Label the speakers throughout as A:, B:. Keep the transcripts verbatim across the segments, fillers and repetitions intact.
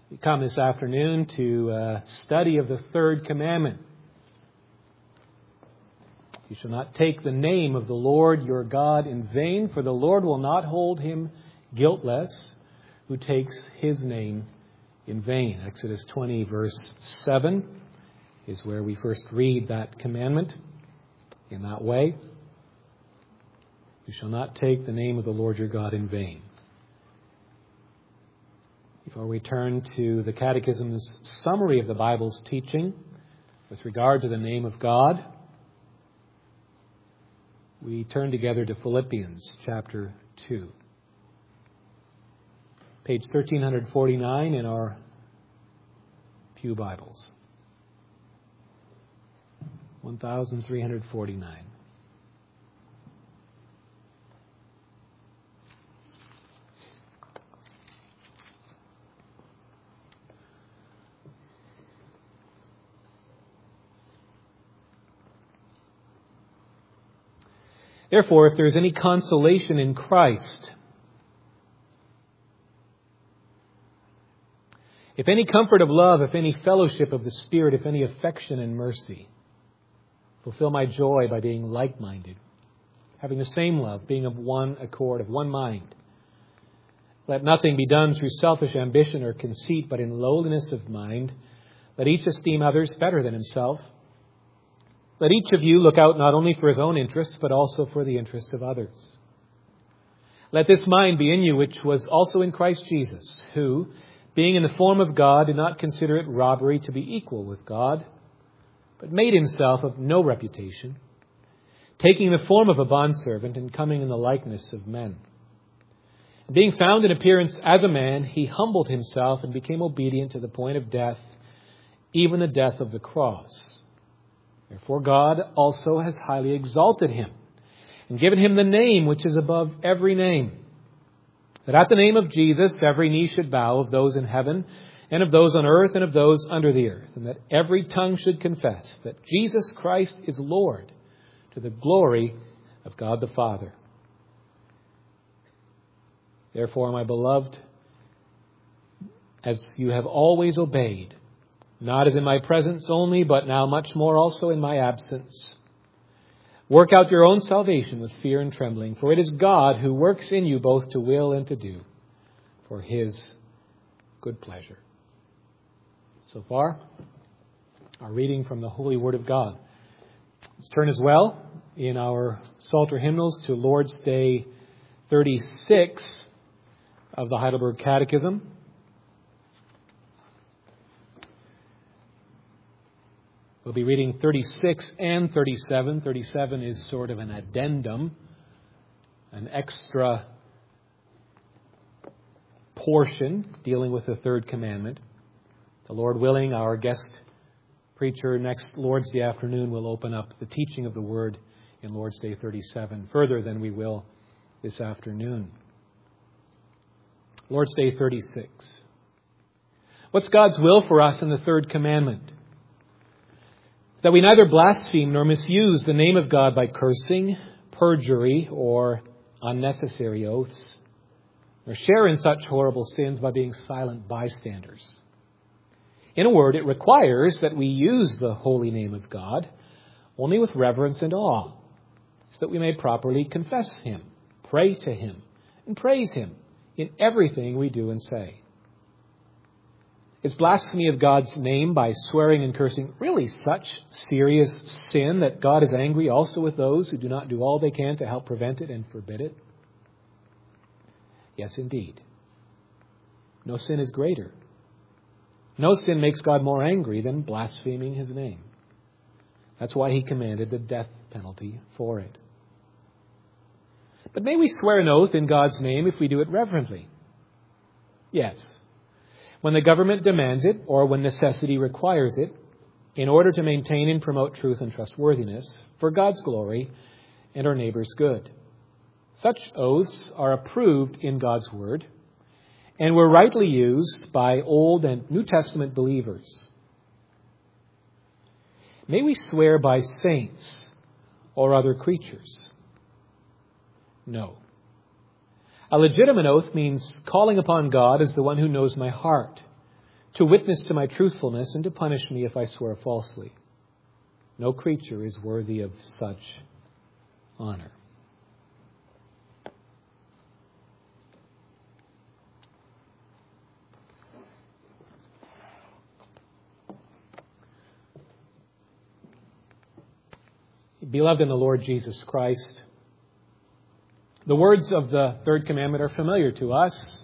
A: We come this afternoon to uh, study of the third commandment. You shall not take the name of the Lord your God in vain, for the Lord will not hold him guiltless who takes his name in vain. Exodus twenty verse seven is where we first read that commandment in that way. You shall not take the name of the Lord your God in vain. Before we turn to the Catechism's summary of the Bible's teaching with regard to the name of God, we turn together to Philippians chapter two. Page thirteen forty-nine in our Pew Bibles. thirteen forty-nine. Therefore, if there is any consolation in Christ, if any comfort of love, if any fellowship of the Spirit, if any affection and mercy, fulfill my joy by being like-minded, having the same love, being of one accord, of one mind. Let nothing be done through selfish ambition or conceit, but in lowliness of mind. Let each esteem others better than himself. Let each of you look out not only for his own interests, but also for the interests of others. Let this mind be in you, which was also in Christ Jesus, who, being in the form of God, did not consider it robbery to be equal with God, but made himself of no reputation, taking the form of a bondservant and coming in the likeness of men. And being found in appearance as a man, he humbled himself and became obedient to the point of death, even the death of the cross. Therefore God also has highly exalted him and given him the name which is above every name, that at the name of Jesus every knee should bow, of those in heaven and of those on earth and of those under the earth, and that every tongue should confess that Jesus Christ is Lord, to the glory of God the Father. Therefore, my beloved, as you have always obeyed, not as in my presence only, but now much more also in my absence, work out your own salvation with fear and trembling, for it is God who works in you both to will and to do for his good pleasure. So far, our reading from the Holy Word of God. Let's turn as well in our Psalter hymnals to Lord's Day thirty-six of the Heidelberg Catechism. We'll be reading thirty-six and thirty-seven. thirty-seven is sort of an addendum, an extra portion dealing with the third commandment. The Lord willing, our guest preacher next Lord's Day afternoon will open up the teaching of the Word in Lord's Day thirty-seven further than we will this afternoon. Lord's Day thirty-six. What's God's will for us in the third commandment? That we neither blaspheme nor misuse the name of God by cursing, perjury, or unnecessary oaths, nor share in such horrible sins by being silent bystanders. In a word, it requires that we use the holy name of God only with reverence and awe, so that we may properly confess him, pray to him, and praise him in everything we do and say. Is blasphemy of God's name by swearing and cursing really such serious sin that God is angry also with those who do not do all they can to help prevent it and forbid it? Yes, indeed. No sin is greater. No sin makes God more angry than blaspheming his name. That's why he commanded the death penalty for it. But may we swear an oath in God's name if we do it reverently? Yes. When the government demands it, or when necessity requires it, in order to maintain and promote truth and trustworthiness, for God's glory and our neighbor's good. Such oaths are approved in God's Word, and were rightly used by Old and New Testament believers. May we swear by saints or other creatures? No. A legitimate oath means calling upon God as the one who knows my heart, to witness to my truthfulness and to punish me if I swear falsely. No creature is worthy of such honor. Beloved in the Lord Jesus Christ, the words of the third commandment are familiar to us.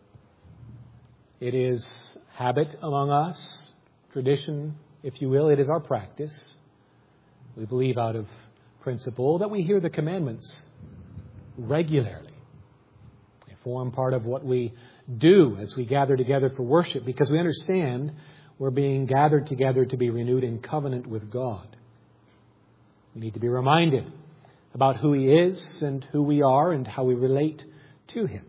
A: It is habit among us, tradition, if you will. It is our practice. We believe out of principle that we hear the commandments regularly. They form part of what we do as we gather together for worship, because we understand we're being gathered together to be renewed in covenant with God. We need to be reminded about who He is and who we are and how we relate to Him.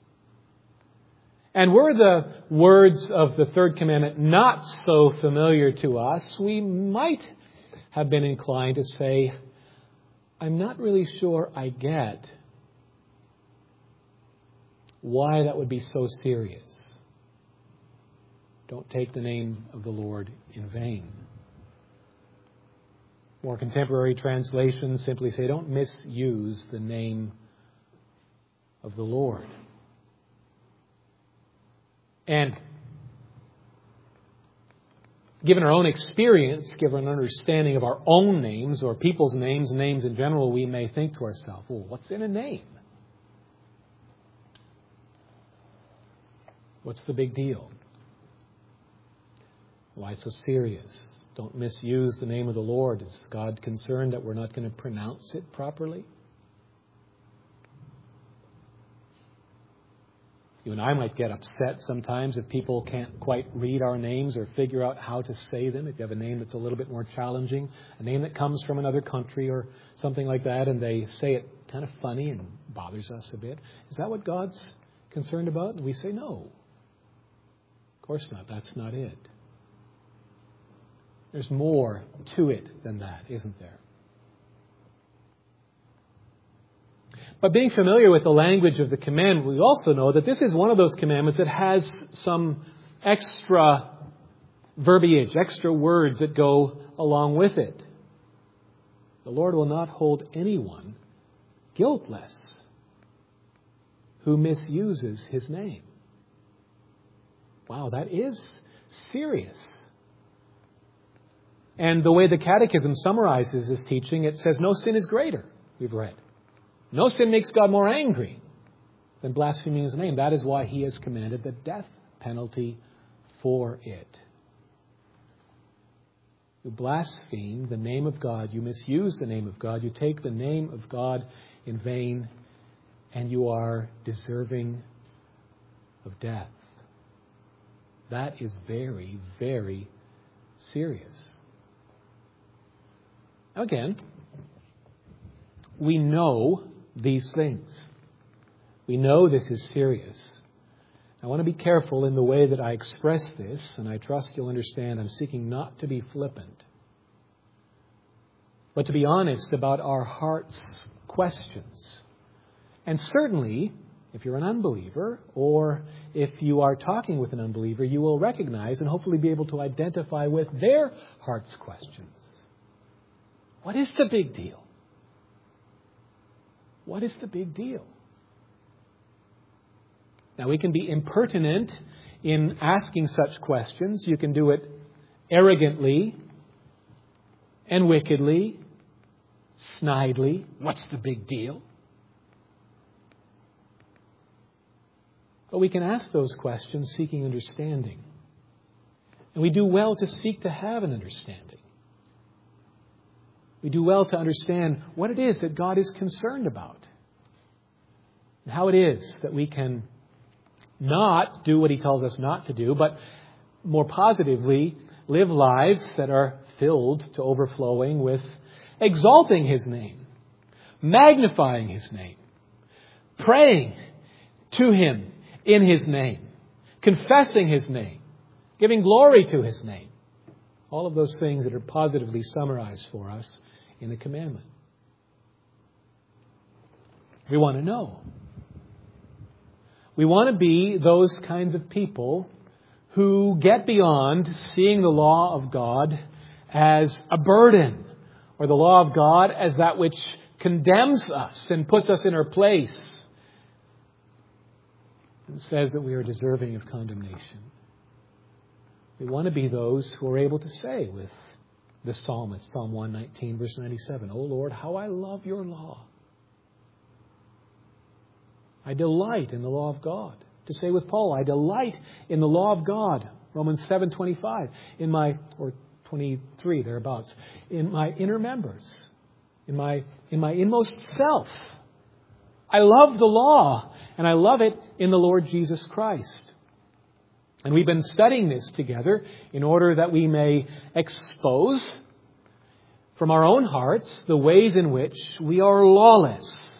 A: And were the words of the third commandment not so familiar to us, we might have been inclined to say, I'm not really sure I get why that would be so serious. Don't take the name of the Lord in vain. More contemporary translations simply say, don't misuse the name of the Lord. And given our own experience, given an understanding of our own names or people's names, names in general, we may think to ourselves, well, what's in a name? What's the big deal? Why so serious? Don't misuse the name of the Lord. Is God concerned that we're not going to pronounce it properly? You and I might get upset sometimes if people can't quite read our names or figure out how to say them. If you have a name that's a little bit more challenging, a name that comes from another country or something like that, and they say it kind of funny and bothers us a bit. Is that what God's concerned about? And we say, no. Of course not. That's not it. There's more to it than that, isn't there? But being familiar with the language of the commandment, we also know that this is one of those commandments that has some extra verbiage, extra words that go along with it. The Lord will not hold anyone guiltless who misuses His name. Wow, that is serious. And the way the Catechism summarizes this teaching, it says no sin is greater, we've read. No sin makes God more angry than blaspheming His name. That is why He has commanded the death penalty for it. You blaspheme the name of God, you misuse the name of God, you take the name of God in vain, and you are deserving of death. That is very, very serious. Again, we know these things. We know this is serious. I want to be careful in the way that I express this, and I trust you'll understand I'm seeking not to be flippant, but to be honest about our heart's questions. And certainly, if you're an unbeliever, or if you are talking with an unbeliever, you will recognize and hopefully be able to identify with their heart's questions. What is the big deal? What is the big deal? Now, we can be impertinent in asking such questions. You can do it arrogantly and wickedly, snidely. What's the big deal? But we can ask those questions seeking understanding. And we do well to seek to have an understanding. We do well to understand what it is that God is concerned about. And how it is that we can not do what He tells us not to do, but more positively live lives that are filled to overflowing with exalting His name, magnifying His name, praying to Him in His name, confessing His name, giving glory to His name. All of those things that are positively summarized for us in the commandment. We want to know. We want to be those kinds of people who get beyond seeing the law of God as a burden, or the law of God as that which condemns us and puts us in our place, and says that we are deserving of condemnation. We want to be those who are able to say with the psalmist, Psalm one nineteen, verse ninety-seven, "O Lord, how I love your law. I delight in the law of God." To say with Paul, "I delight in the law of God." Romans seven twenty-five, in my, or twenty-three, thereabouts, "in my inner members, in my, in my inmost self. I love the law, and I love it in the Lord Jesus Christ." And we've been studying this together in order that we may expose from our own hearts the ways in which we are lawless,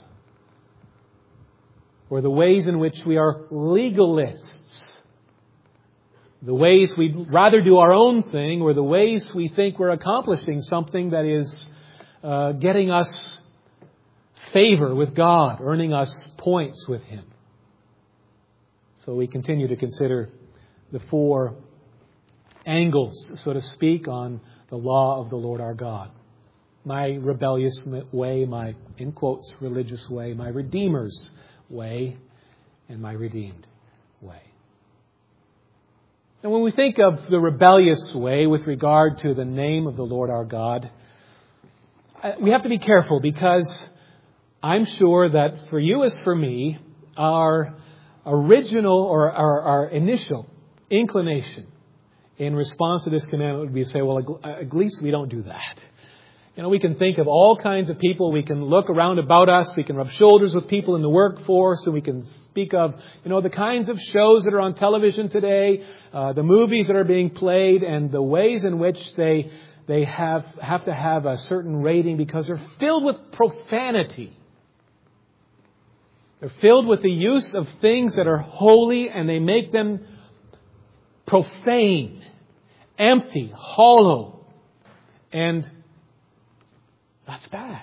A: or the ways in which we are legalists, the ways we'd rather do our own thing, or the ways we think we're accomplishing something that is uh, getting us favor with God, earning us points with Him. So we continue to consider the four angles, so to speak, on the law of the Lord our God. My rebellious way, my, in quotes, religious way, my Redeemer's way, and my redeemed way. And when we think of the rebellious way with regard to the name of the Lord our God, we have to be careful, because I'm sure that for you as for me, our original or our, our initial inclination in response to this commandment would be to say, well, at least we don't do that. You know, we can think of all kinds of people. We can look around about us. We can rub shoulders with people in the workforce. And we can speak of, you know, the kinds of shows that are on television today, uh, the movies that are being played, and the ways in which they they have, have to have a certain rating because they're filled with profanity. They're filled with the use of things that are holy, and they make them profane, empty, hollow. And that's bad.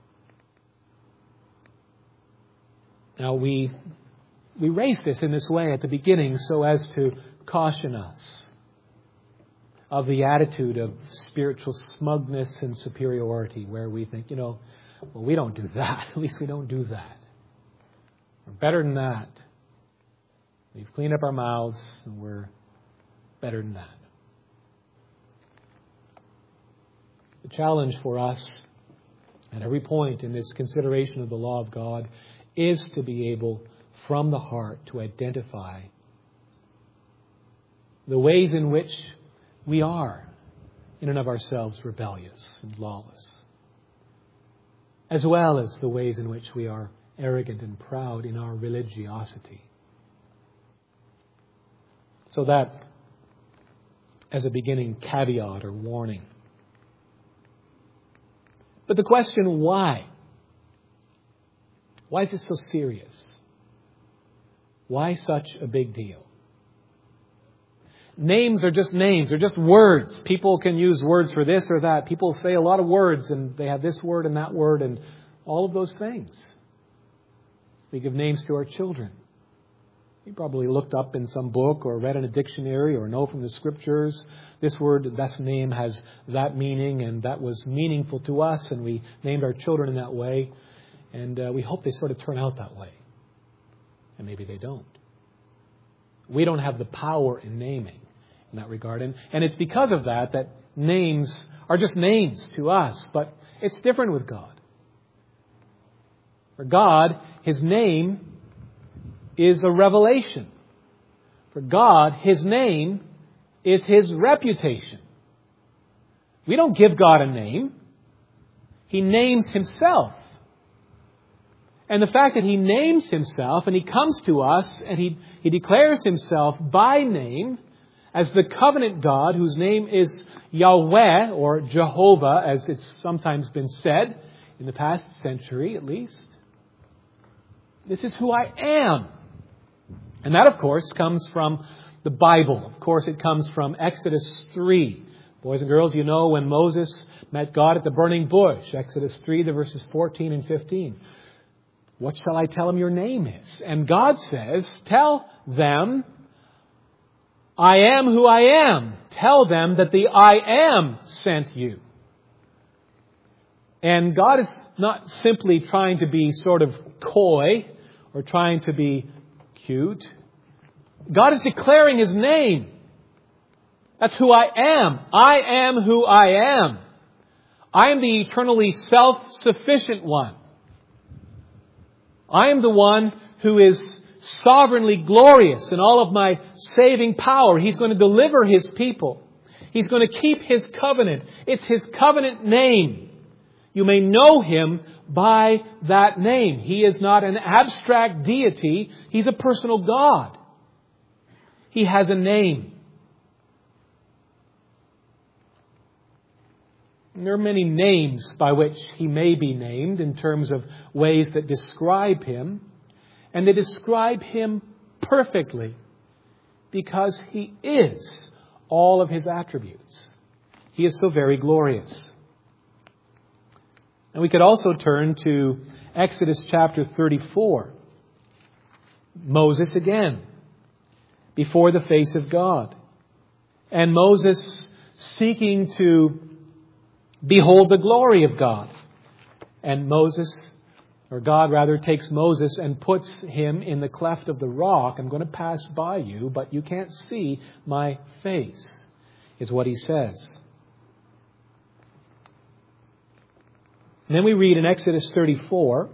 A: Now, we we raise this in this way at the beginning so as to caution us of the attitude of spiritual smugness and superiority, where we think, you know, well, we don't do that. At least we don't do that. We're better than that. We've cleaned up our mouths, and we're better than that. The challenge for us at every point in this consideration of the law of God is to be able, from the heart, to identify the ways in which we are, in and of ourselves, rebellious and lawless, as well as the ways in which we are arrogant and proud in our religiosity. So that, as a beginning caveat or warning. But the question, why? Why is this so serious? Why such a big deal? Names are just names. They're just words. People can use words for this or that. People say a lot of words, and they have this word and that word and all of those things. We give names to our children. You probably looked up in some book or read in a dictionary or know from the Scriptures, this word, this name has that meaning, and that was meaningful to us, and we named our children in that way. And uh, we hope they sort of turn out that way. And maybe they don't. We don't have the power in naming in that regard. And, and it's because of that that names are just names to us. But it's different with God. For God, His name is a revelation. For God, His name is His reputation. We don't give God a name. He names Himself. And the fact that He names Himself and He comes to us and He, he declares Himself by name as the covenant God, whose name is Yahweh, or Jehovah, as it's sometimes been said in the past century at least. This is who I am. And that, of course, comes from the Bible. Of course, it comes from Exodus three. Boys and girls, you know when Moses met God at the burning bush. Exodus three, the verses fourteen and fifteen. What shall I tell him your name is? And God says, tell them I am who I am. Tell them that the I am sent you. And God is not simply trying to be sort of coy or trying to be cute. God is declaring His name. That's who I am. I am who I am. I am the eternally self-sufficient one. I am the one who is sovereignly glorious in all of my saving power. He's going to deliver His people. He's going to keep His covenant. It's His covenant name. You may know Him by that name. He is not an abstract deity. He's a personal God. He has a name. There are many names by which He may be named in terms of ways that describe Him. And they describe Him perfectly because He is all of His attributes. He is so very glorious. And we could also turn to Exodus chapter thirty-four. Moses again, before the face of God. And Moses seeking to behold the glory of God. And Moses, or God rather, takes Moses and puts him in the cleft of the rock. I'm going to pass by you, but you can't see my face, is what he says. And then we read in Exodus thirty-four,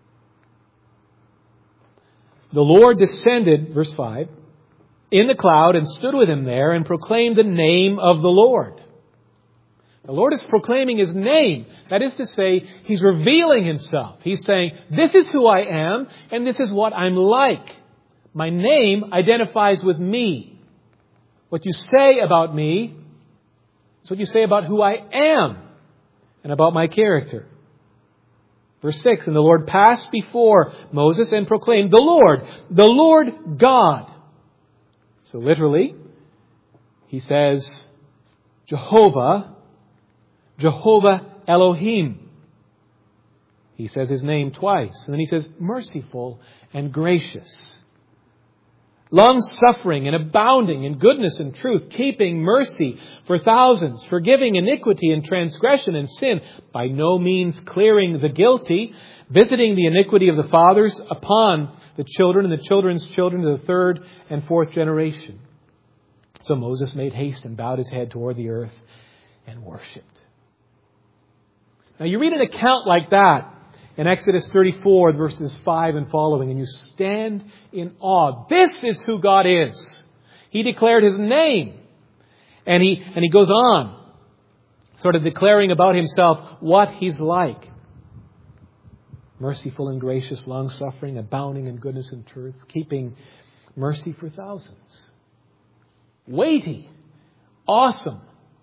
A: the Lord descended, verse five, in the cloud and stood with him there and proclaimed the name of the Lord. The Lord is proclaiming His name. That is to say, He's revealing Himself. He's saying, this is who I am and this is what I'm like. My name identifies with me. What you say about me is what you say about who I am and about my character. Verse six, and the Lord passed before Moses and proclaimed, the Lord, the Lord God. So literally, he says, Jehovah, Jehovah Elohim. He says His name twice. And then he says, merciful and gracious. Long-suffering and abounding in goodness and truth, keeping mercy for thousands, forgiving iniquity and transgression and sin, by no means clearing the guilty, visiting the iniquity of the fathers upon the children and the children's children to the third and fourth generation. So Moses made haste and bowed his head toward the earth and worshipped. Now you read an account like that in Exodus thirty-four, verses five and following, and you stand in awe. This is who God is. He declared His name. And he, and he goes on, sort of declaring about Himself what He's like. Merciful and gracious, long-suffering, abounding in goodness and truth, keeping mercy for thousands. Weighty. Awesome.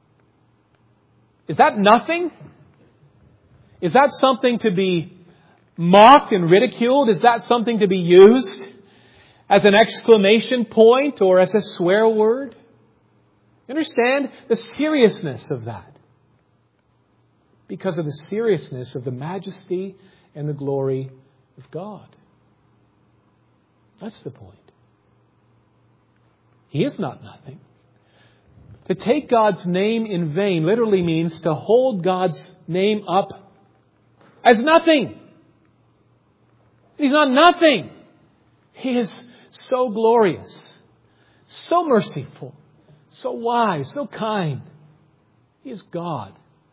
A: Is that nothing? Is that something to be mocked and ridiculed? Is that something to be used as an exclamation point or as a swear word? Understand the seriousness of that. Because of the seriousness of the majesty and the glory of God. That's the point. He is not nothing. To take God's name in vain literally means to hold God's name up as nothing. He's not nothing. He is so glorious, so merciful, so wise, so kind. He is God.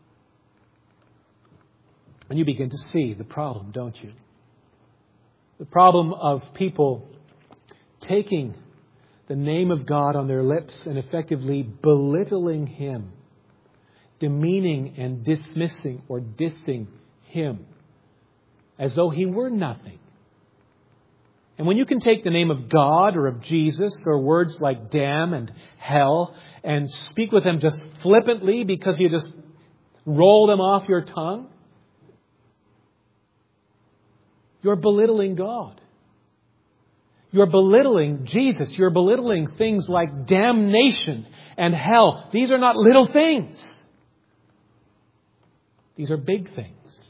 A: And you begin to see the problem, don't you? The problem of people taking the name of God on their lips and effectively belittling Him, demeaning and dismissing or dissing Him as though He were nothing. And when you can take the name of God or of Jesus or words like damn and hell and speak with them just flippantly because you just roll them off your tongue, you're belittling God. You're belittling Jesus. You're belittling things like damnation and hell. These are not little things. These are big things.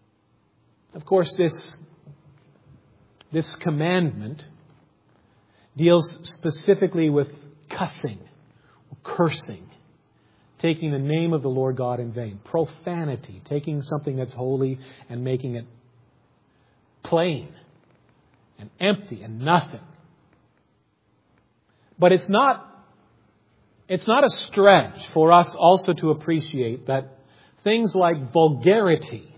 A: Of course, this, this commandment deals specifically with cussing, cursing, taking the name of the Lord God in vain. Profanity, taking something that's holy and making it plain and empty and nothing. But it's not, it's not a stretch for us also to appreciate that things like vulgarity,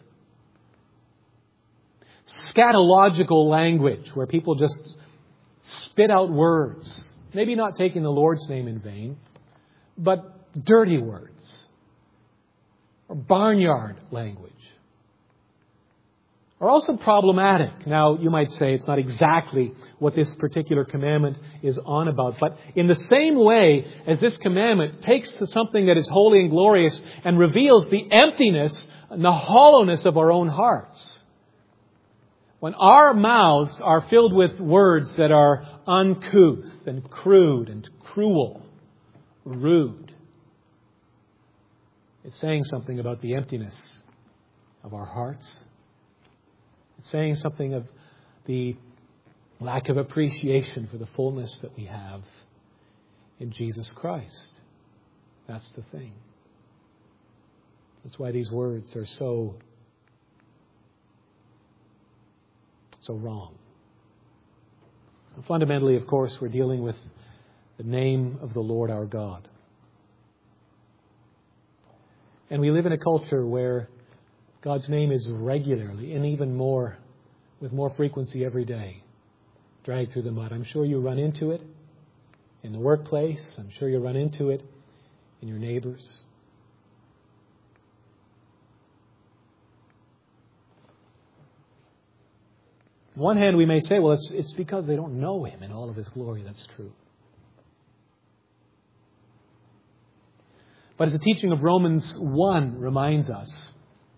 A: scatological language, where people just spit out words, maybe not taking the Lord's name in vain, but dirty words, or barnyard language, are also problematic. Now, you might say it's not exactly what this particular commandment is on about, but in the same way as this commandment takes to something that is holy and glorious and reveals the emptiness and the hollowness of our own hearts. When our mouths are filled with words that are uncouth and crude and cruel, rude, it's saying something about the emptiness of our hearts. It's saying something of the lack of appreciation for the fullness that we have in Jesus Christ. That's the thing. That's why these words are so, so wrong. And fundamentally, of course, we're dealing with the name of the Lord our God. And we live in a culture where God's name is regularly, and even more, with more frequency every day, dragged through the mud. I'm sure you run into it in the workplace. I'm sure you run into it in your neighbors. On one hand, we may say, well, it's, it's because they don't know Him in all of His glory. That's true. But as the teaching of Romans one reminds us,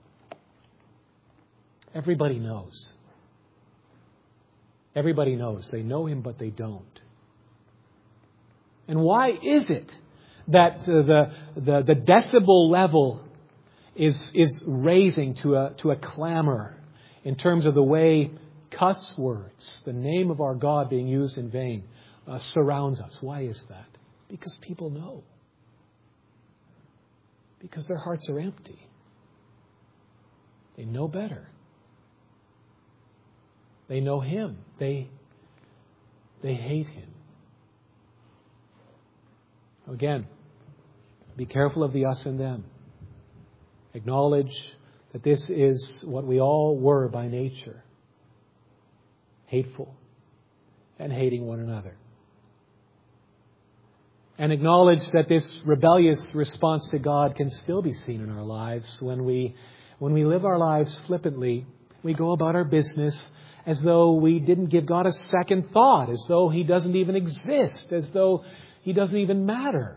A: everybody knows. Everybody knows. They know Him, but they don't. And why is it that uh, the, the the decibel level is is raising to a to a clamor in terms of the way cuss words, the name of our God being used in vain, uh, surrounds us? Why is that? Because people know. Because their hearts are empty. They know better. They know Him. They, they hate Him. Again, be careful of the us and them. Acknowledge that this is what we all were by nature. Hateful and hating one another. And acknowledge that this rebellious response to God can still be seen in our lives when we, when we live our lives flippantly. We go about our business as though we didn't give God a second thought, as though He doesn't even exist, as though He doesn't even matter.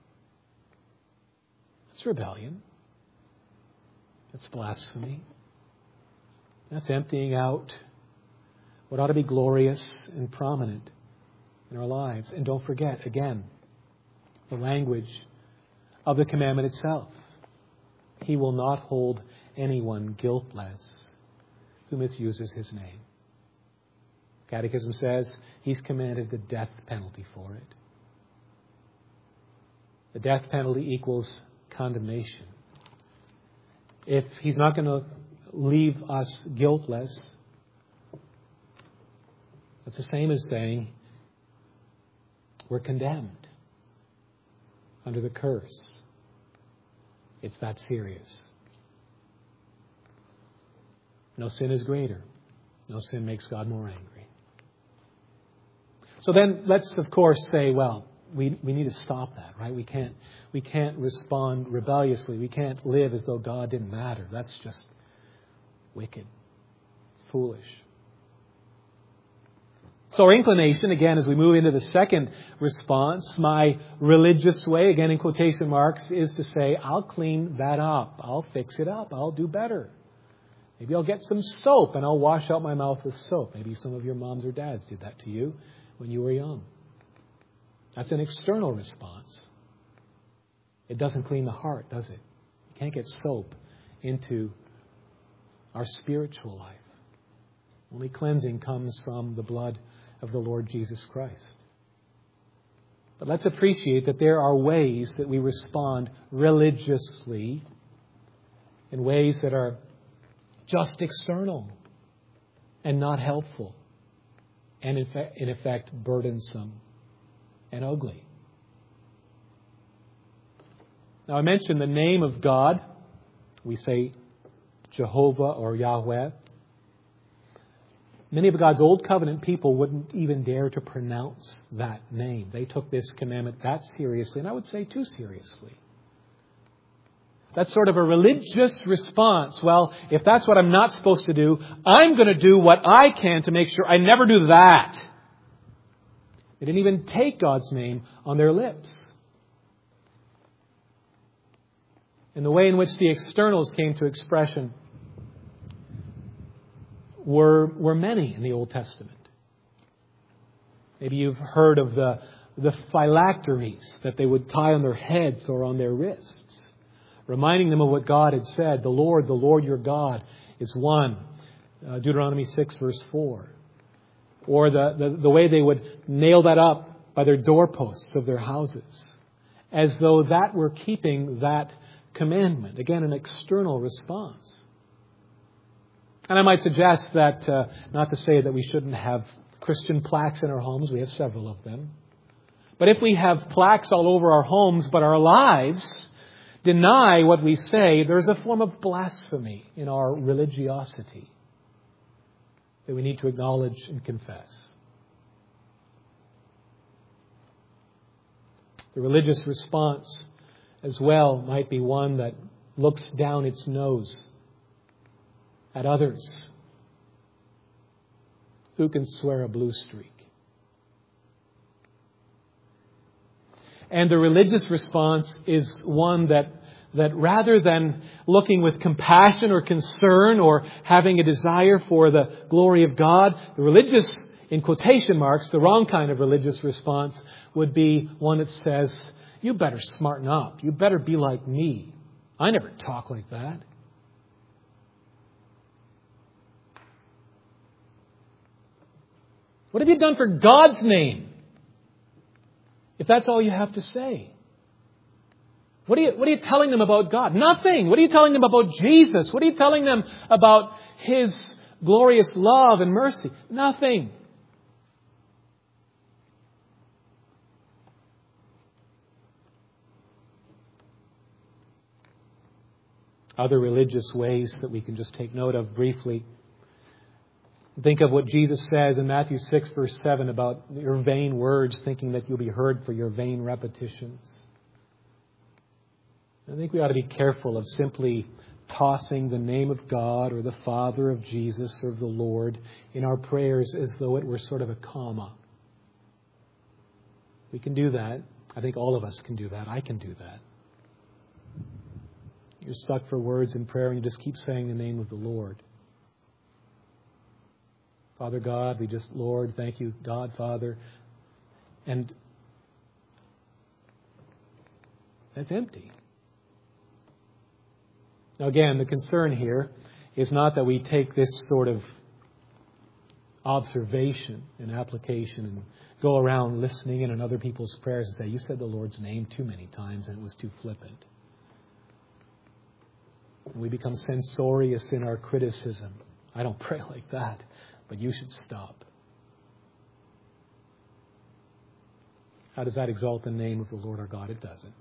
A: That's rebellion. That's blasphemy. That's emptying out what ought to be glorious and prominent in our lives. And don't forget, again, the language of the commandment itself. He will not hold anyone guiltless who misuses His name. Catechism says He's commanded the death penalty for it. The death penalty equals condemnation. If He's not going to leave us guiltless, that's the same as saying we're condemned under the curse. It's that serious. No sin is greater. No sin makes God more angry. So then let's, of course, say, well, we, we need to stop that, right? We can't, we can't respond rebelliously. We can't live as though God didn't matter. That's just wicked. It's foolish. So our inclination, again, as we move into the second response, my religious way, again in quotation marks, is to say, I'll clean that up. I'll fix it up. I'll do better. Maybe I'll get some soap and I'll wash out my mouth with soap. Maybe some of your moms or dads did that to you when you were young. That's an external response. It doesn't clean the heart, does it? You can't get soap into our spiritual life. Only cleansing comes from the blood of the Lord Jesus Christ. But let's appreciate that there are ways that we respond religiously in ways that are just external and not helpful and in, fa- in effect burdensome and ugly. Now I mentioned the name of God. We say Jehovah or Yahweh. Many of God's Old Covenant people wouldn't even dare to pronounce that name. They took this commandment that seriously, and I would say too seriously. That's sort of a religious response. Well, if that's what I'm not supposed to do, I'm going to do what I can to make sure I never do that. They didn't even take God's name on their lips. And the way in which the externals came to expression were, were many in the Old Testament. Maybe you've heard of the, the phylacteries that they would tie on their heads or on their wrists, reminding them of what God had said. The Lord, the Lord your God is one. Uh, Deuteronomy six verse four. Or the, the, the way they would nail that up by their doorposts of their houses, as though that were keeping that commandment. Again, an external response. And I might suggest that, uh, not to say that we shouldn't have Christian plaques in our homes. We have several of them. But if we have plaques all over our homes, but our lives deny what we say, there's a form of blasphemy in our religiosity that we need to acknowledge and confess. The religious response as well might be one that looks down its nose at others. Who can swear a blue streak? And the religious response is one that, that rather than looking with compassion or concern or having a desire for the glory of God, the religious, in quotation marks, the wrong kind of religious response would be one that says, you better smarten up. You better be like me. I never talk like that. What have you done for God's name? If that's all you have to say. What are you, what are you telling them about God? Nothing. What are you telling them about Jesus? What are you telling them about His glorious love and mercy? Nothing. Other religious ways that we can just take note of briefly. Think of what Jesus says in Matthew six verse seven about your vain words, thinking that you'll be heard for your vain repetitions. I think we ought to be careful of simply tossing the name of God or the Father of Jesus or of the Lord in our prayers as though it were sort of a comma. We can do that. I think all of us can do that. I can do that. You're stuck for words in prayer and you just keep saying the name of the Lord. Father God, we just, Lord, thank you, God, Father. And that's empty. Now again, the concern here is not that we take this sort of observation and application and go around listening in on other people's prayers and say, you said the Lord's name too many times and it was too flippant. And we become censorious in our criticism. I don't pray like that, but you should stop. How does that exalt the name of the Lord our God? It doesn't.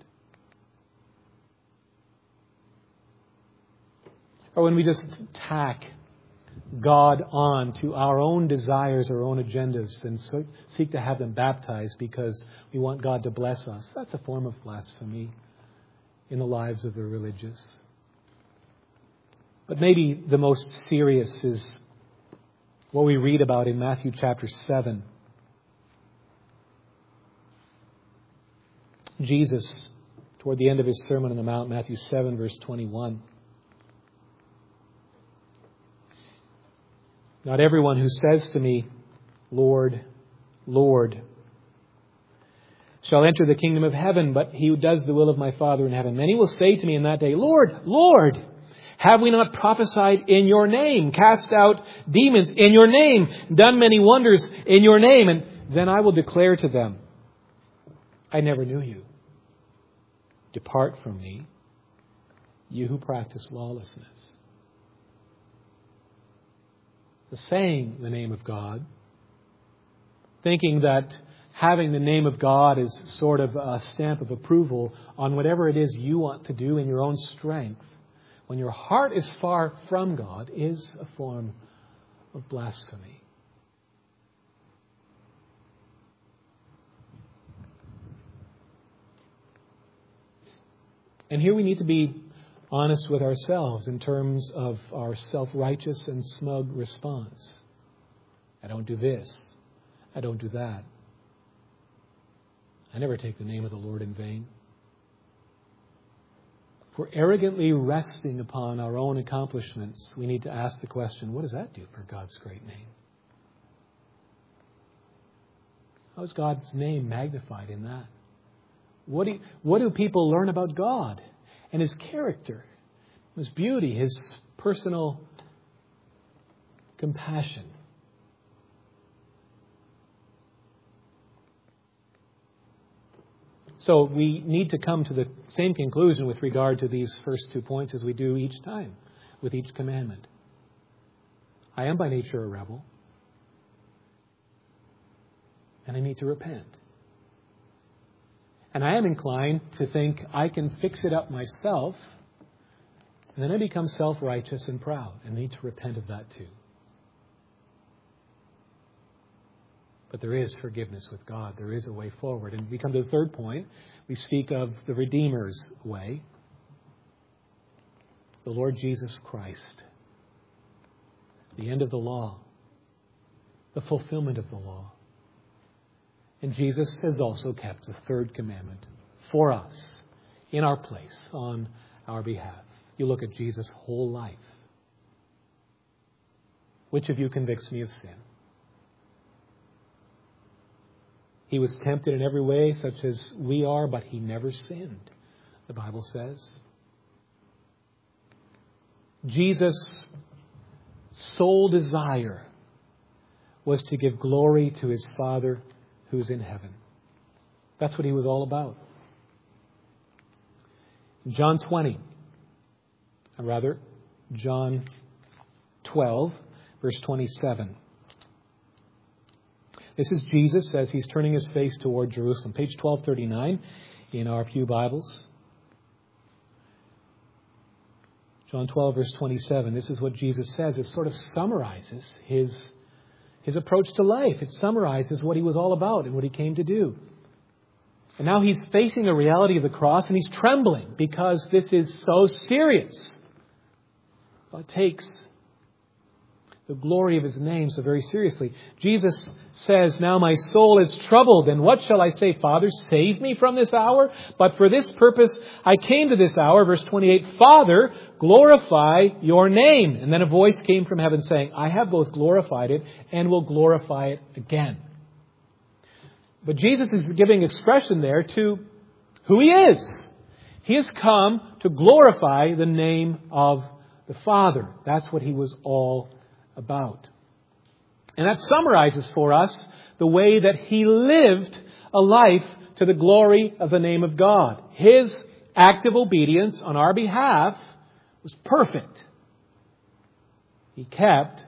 A: Or when we just tack God on to our own desires, our own agendas, and so seek to have them baptized because we want God to bless us, that's a form of blasphemy in the lives of the religious. But maybe the most serious is what we read about in Matthew chapter seven. Jesus, toward the end of His Sermon on the Mount, Matthew seven, verse twenty-one. Not everyone who says to me, Lord, Lord, shall enter the kingdom of heaven, but he who does the will of my Father in heaven. Many will say to me in that day, Lord, Lord, have we not prophesied in your name, cast out demons in your name, done many wonders in your name? And then I will declare to them, I never knew you. Depart from me, you who practice lawlessness. The saying the name of God, thinking that having the name of God is sort of a stamp of approval on whatever it is you want to do in your own strength, when your heart is far from God, is a form of blasphemy. And here we need to be honest with ourselves in terms of our self-righteous and smug response. I don't do this. I don't do that. I never take the name of the Lord in vain. If we're arrogantly resting upon our own accomplishments, we need to ask the question, what does that do for God's great name? How is God's name magnified in that? What do, what do people learn about God and His character, His beauty, His personal compassion? So we need to come to the same conclusion with regard to these first two points as we do each time with each commandment. I am by nature a rebel, and I need to repent. And I am inclined to think I can fix it up myself, and then I become self-righteous and proud and need to repent of that too. But there is forgiveness with God. There is a way forward. And we come to the third point. We speak of the Redeemer's way. The Lord Jesus Christ. The end of the law. The fulfillment of the law. And Jesus has also kept the third commandment for us, in our place, on our behalf. You look at Jesus' whole life. Which of you convicts me of sin? He was tempted in every way, such as we are, but He never sinned, the Bible says. Jesus' sole desire was to give glory to His Father who's in heaven. That's what He was all about. John twenty, or rather, John twelve, verse twenty-seven. This is Jesus as He's turning His face toward Jerusalem. Page twelve thirty-nine in our Pew Bibles. John twelve, verse twenty-seven. This is what Jesus says. It sort of summarizes His, his approach to life. It summarizes what He was all about and what He came to do. And now He's facing the reality of the cross and He's trembling because this is so serious. God takes the glory of His name so very seriously. Jesus says, now my soul is troubled, and what shall I say? Father, save me from this hour? But for this purpose I came to this hour. Verse twenty-eight, Father, glorify your name. And then a voice came from heaven saying, I have both glorified it and will glorify it again. But Jesus is giving expression there to who He is. He has come to glorify the name of the Father. That's what He was all about. And that summarizes for us the way that He lived a life to the glory of the name of God. His active obedience on our behalf was perfect. He kept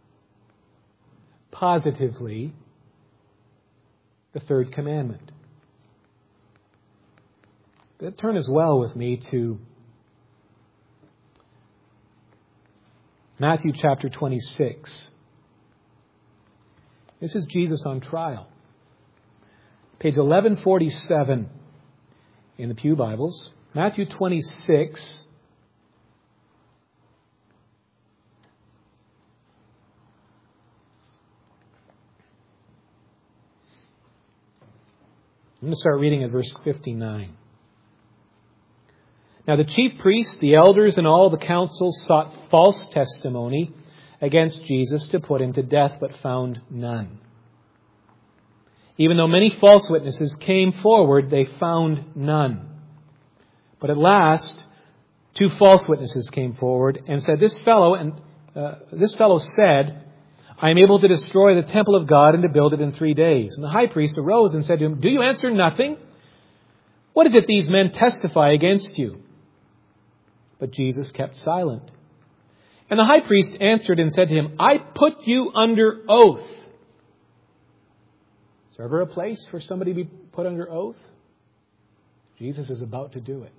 A: positively the third commandment. But turn as well with me to Matthew chapter twenty-six. This is Jesus on trial. Page eleven forty-seven in the Pew Bibles. Matthew twenty-six. I'm going to start reading at verse fifty-nine. Now the chief priests, the elders, and all the council sought false testimony against Jesus to put Him to death, but found none. Even though many false witnesses came forward, they found none. But at last, two false witnesses came forward and said, "This fellow and uh, this fellow said, I am able to destroy the temple of God and to build it in three days." And the high priest arose and said to him, "Do you answer nothing? What is it these men testify against you?" But Jesus kept silent. And the high priest answered and said to him, "I put you under oath." Is there ever a place for somebody to be put under oath? Jesus is about to do it.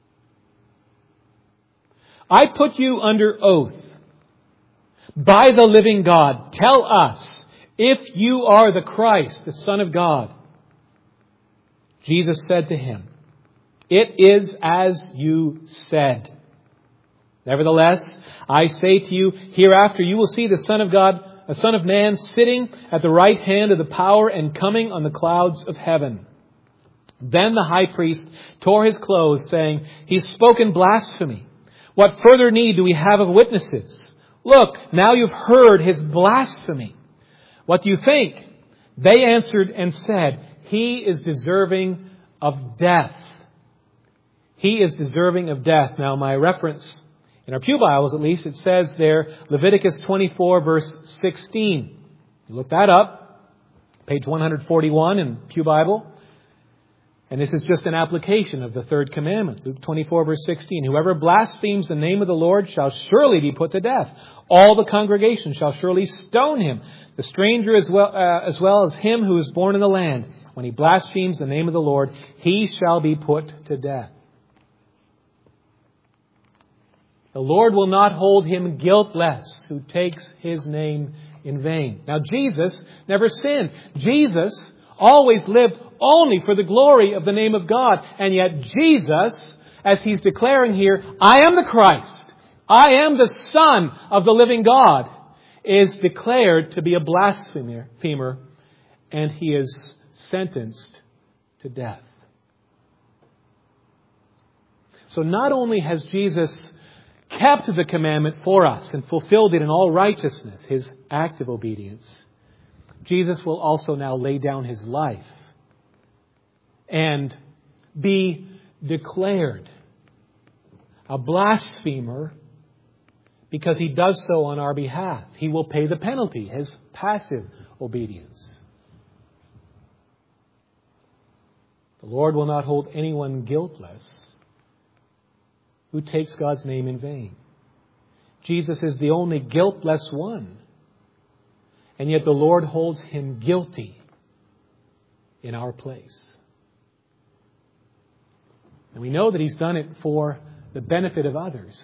A: "I put you under oath by the living God. Tell us if you are the Christ, the Son of God." Jesus said to him, "It is as you said. Nevertheless, I say to you, hereafter you will see the Son of God, the Son of Man, sitting at the right hand of the power and coming on the clouds of heaven." Then the high priest tore his clothes, saying, "He's spoken blasphemy. What further need do we have of witnesses? Look, now you've heard his blasphemy. What do you think?" They answered and said, "He is deserving of death." He is deserving of death. Now, my reference, in our pew Bibles at least, it says there, Leviticus twenty-four, verse sixteen. You look that up, page one forty-one in Pew Bible. And this is just an application of the third commandment. Luke twenty-four, verse sixteen. "Whoever blasphemes the name of the Lord shall surely be put to death. All the congregation shall surely stone him. The stranger as well, uh, as well as him who is born in the land. When he blasphemes the name of the Lord, he shall be put to death." The Lord will not hold him guiltless who takes his name in vain. Now, Jesus never sinned. Jesus always lived only for the glory of the name of God. And yet Jesus, as he's declaring here, "I am the Christ, I am the Son of the living God," is declared to be a blasphemer, and he is sentenced to death. So not only has Jesus kept the commandment for us and fulfilled it in all righteousness, his act of obedience, Jesus will also now lay down his life and be declared a blasphemer because he does so on our behalf. He will pay the penalty, his passive obedience. The Lord will not hold anyone guiltless who takes God's name in vain. Jesus is the only guiltless one. And yet the Lord holds him guilty in our place. And we know that he's done it for the benefit of others,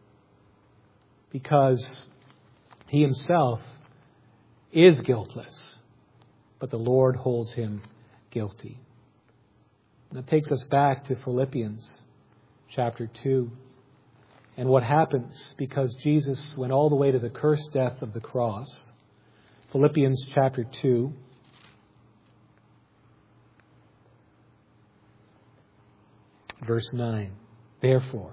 A: because he himself is guiltless, but the Lord holds him guilty. That takes us back to Philippians chapter two. And what happens because Jesus went all the way to the cursed death of the cross. Philippians chapter two. Verse nine. Therefore,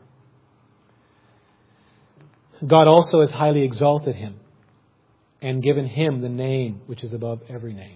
A: God also has highly exalted him and given him the name which is above every name,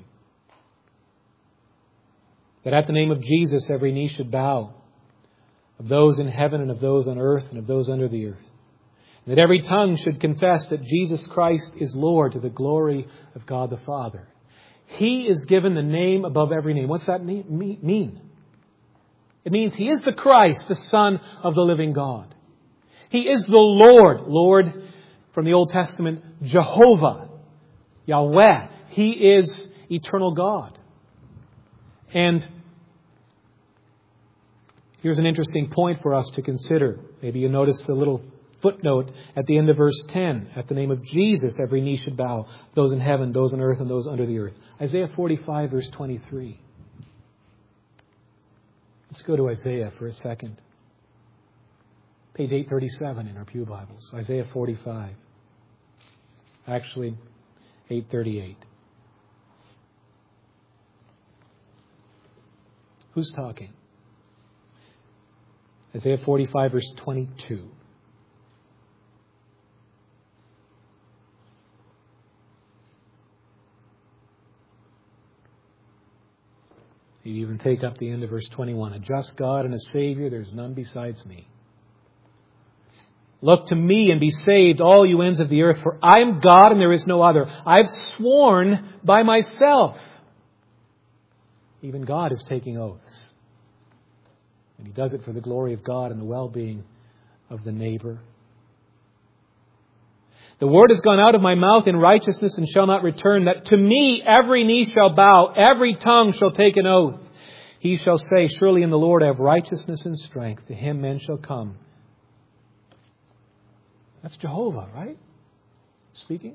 A: that at the name of Jesus every knee should bow, of those in heaven and of those on earth and of those under the earth, and that every tongue should confess that Jesus Christ is Lord, to the glory of God the Father. He is given the name above every name. What's that mean? It means he is the Christ, the Son of the living God. He is the Lord. Lord, from the Old Testament, Jehovah, Yahweh. He is eternal God. And here's an interesting point for us to consider. Maybe you noticed a little footnote at the end of verse ten. At the name of Jesus, every knee should bow. Those in heaven, those on earth, and those under the earth. Isaiah forty-five, verse twenty-three. Let's go to Isaiah for a second. Page eight thirty-seven in our pew Bibles. Isaiah forty-five. Actually, eight thirty-eight. Who's talking? Isaiah forty-five, verse twenty-two. You even take up the end of verse twenty-one. A just God and a Savior, there's none besides me. Look to me and be saved, all you ends of the earth, for I am God and there is no other. I've sworn by myself. Even God is taking oaths. He does it for the glory of God and the well-being of the neighbor. The word has gone out of my mouth in righteousness and shall not return, that to me every knee shall bow, every tongue shall take an oath. He shall say, surely in the Lord I have righteousness and strength. To him men shall come. That's Jehovah, right? Speaking.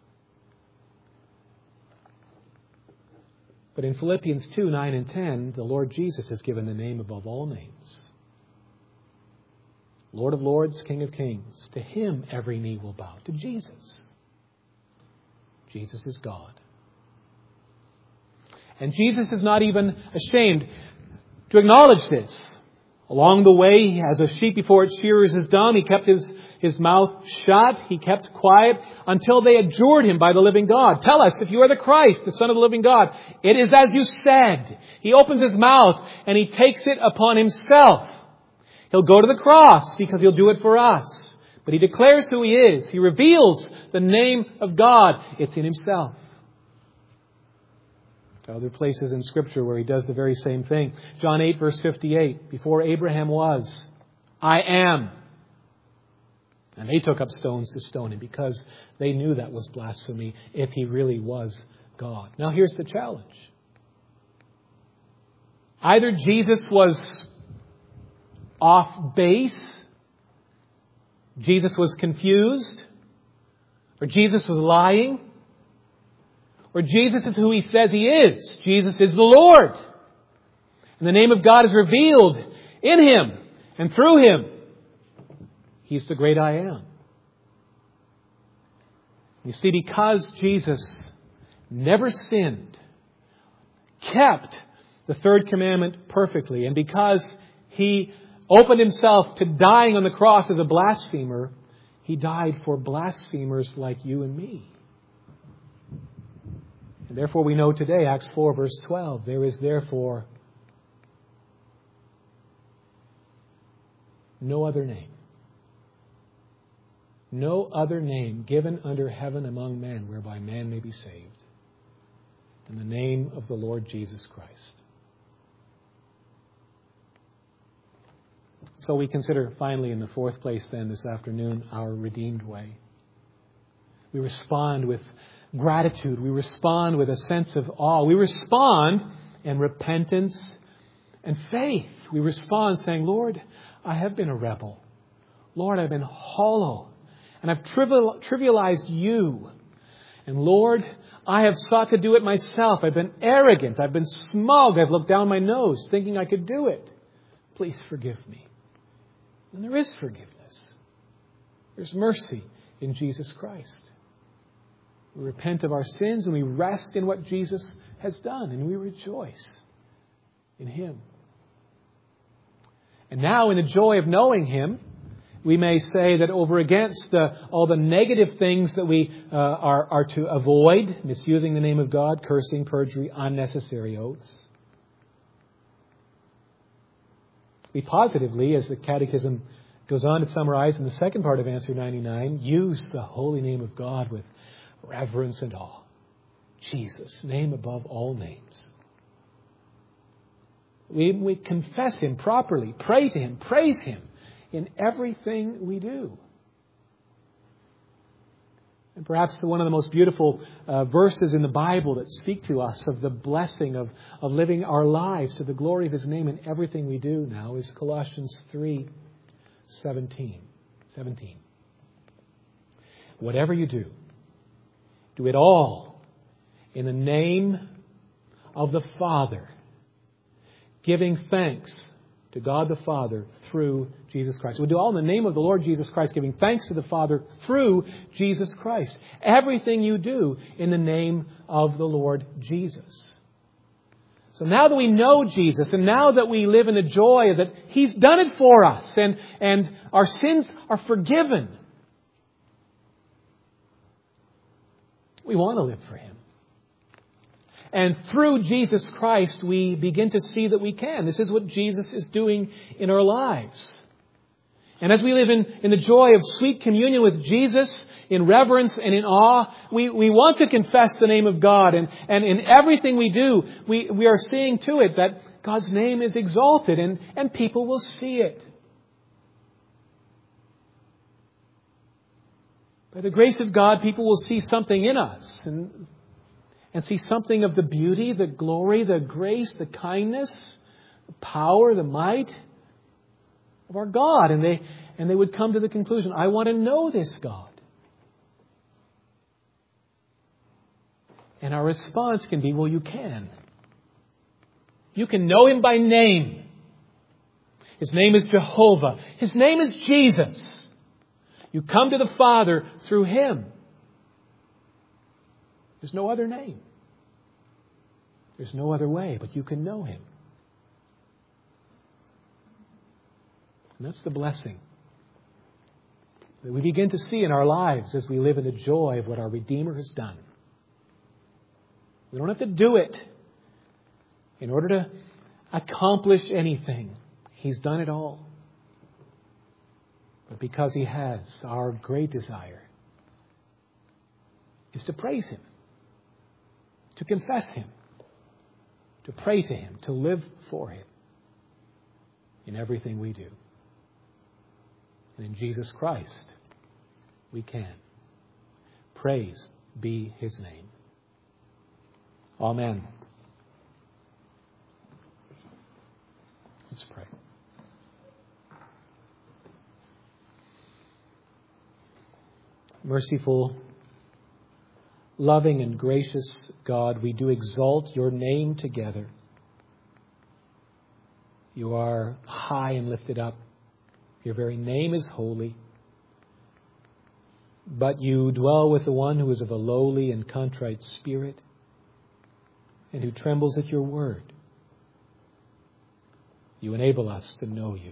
A: But in Philippians two, nine and ten, the Lord Jesus is given the name above all names. Lord of lords, King of kings. To him every knee will bow. To Jesus. Jesus is God. And Jesus is not even ashamed to acknowledge this. Along the way, as a sheep before its shearers is dumb, he kept his, his mouth shut. He kept quiet until they adjured him by the living God. Tell us, if you are the Christ, the Son of the living God, it is as you said. He opens his mouth and he takes it upon himself. He'll go to the cross because he'll do it for us. But he declares who he is. He reveals the name of God. It's in himself. There are other places in Scripture where he does the very same thing. John eight, verse fifty-eight. Before Abraham was, I am. And they took up stones to stone him because they knew that was blasphemy if he really was God. Now here's the challenge. Either Jesus was off base, Jesus was confused, or Jesus was lying, or Jesus is who he says he is. Jesus is the Lord. And the name of God is revealed in him and through him. He's the great I am. You see, because Jesus never sinned, kept the third commandment perfectly, and because he opened himself to dying on the cross as a blasphemer, he died for blasphemers like you and me. And therefore we know today, Acts four, verse twelve, there is therefore no other name. No other name given under heaven among men whereby man may be saved than the name of the Lord Jesus Christ. So we consider finally in the fourth place then this afternoon our redeemed way. We respond with gratitude. We respond with a sense of awe. We respond in repentance and faith. We respond saying, Lord, I have been a rebel. Lord, I've been hollow. And I've trivial, trivialized you. And Lord, I have sought to do it myself. I've been arrogant. I've been smug. I've looked down my nose thinking I could do it. Please forgive me. And there is forgiveness. There's mercy in Jesus Christ. We repent of our sins and we rest in what Jesus has done. And we rejoice in Him. And now in the joy of knowing Him, we may say that over against uh, all the negative things that we uh, are, are to avoid, misusing the name of God, cursing, perjury, unnecessary oaths, we positively, as the Catechism goes on to summarize in the second part of answer ninety-nine, use the holy name of God with reverence and awe. Jesus, name above all names. We, we confess Him properly, pray to Him, praise Him in everything we do. And perhaps the, one of the most beautiful uh, verses in the Bible that speak to us of the blessing of, of living our lives to the glory of His name in everything we do now is Colossians three seventeen. seventeen. Whatever you do, do it all in the name of the Father, giving thanks to God the Father through Jesus Christ. We'll do all in the name of the Lord Jesus Christ, giving thanks to the Father through Jesus Christ. Everything you do in the name of the Lord Jesus. So now that we know Jesus, and now that we live in the joy that He's done it for us, and, and our sins are forgiven, we want to live for Him. And through Jesus Christ, we begin to see that we can. This is what Jesus is doing in our lives. And as we live in, in the joy of sweet communion with Jesus, in reverence and in awe, we, we want to confess the name of God. And, and in everything we do, we, we are seeing to it that God's name is exalted, and, and people will see it. By the grace of God, people will see something in us and, and see something of the beauty, the glory, the grace, the kindness, the power, the might of our God. And they, and they would come to the conclusion, I want to know this God. And our response can be, well, you can. You can know Him by name. His name is Jehovah. His name is Jesus. You come to the Father through Him. There's no other name. There's no other way, but you can know Him. And that's the blessing that we begin to see in our lives as we live in the joy of what our Redeemer has done. We don't have to do it in order to accomplish anything. He's done it all. But because He has, our great desire is to praise Him, to confess Him, to pray to Him, to live for Him in everything we do. And in Jesus Christ, we can. Praise be His name. Amen. Let's pray. Merciful, loving, and gracious God, we do exalt Your name together. You are high and lifted up. Your very name is holy. But You dwell with the one who is of a lowly and contrite spirit, and who trembles at Your word. You enable us to know You,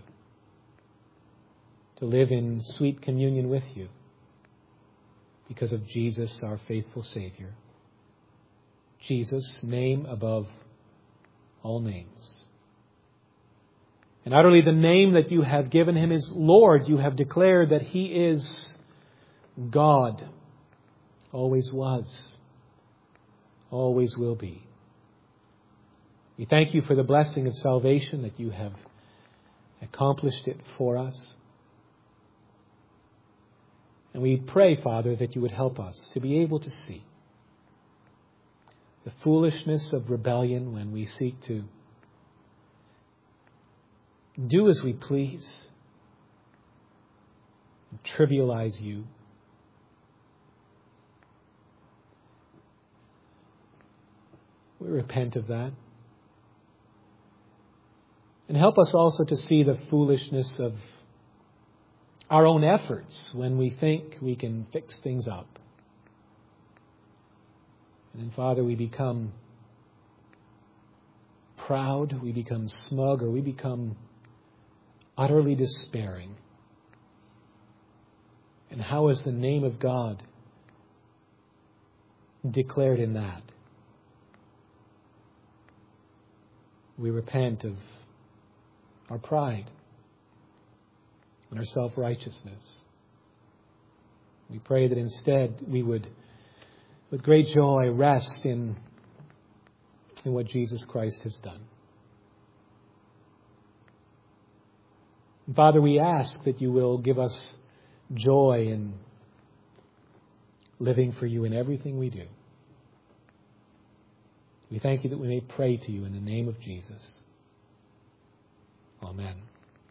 A: to live in sweet communion with You, because of Jesus, our faithful Savior. Jesus, name above all names. And utterly the name that You have given Him is Lord. You have declared that He is God, always was, always will be. We thank You for the blessing of salvation, that You have accomplished it for us. And we pray, Father, that You would help us to be able to see the foolishness of rebellion when we seek to do as we please, and trivialize You. We repent of that. And help us also to see the foolishness of our own efforts when we think we can fix things up. And then, Father, we become proud, we become smug, or we become utterly despairing. And how is the name of God declared in that? We repent of our pride and our self-righteousness. We pray that instead we would, with great joy, rest in, in what Jesus Christ has done. And Father, we ask that You will give us joy in living for You in everything we do. We thank You that we may pray to You in the name of Jesus. Amen.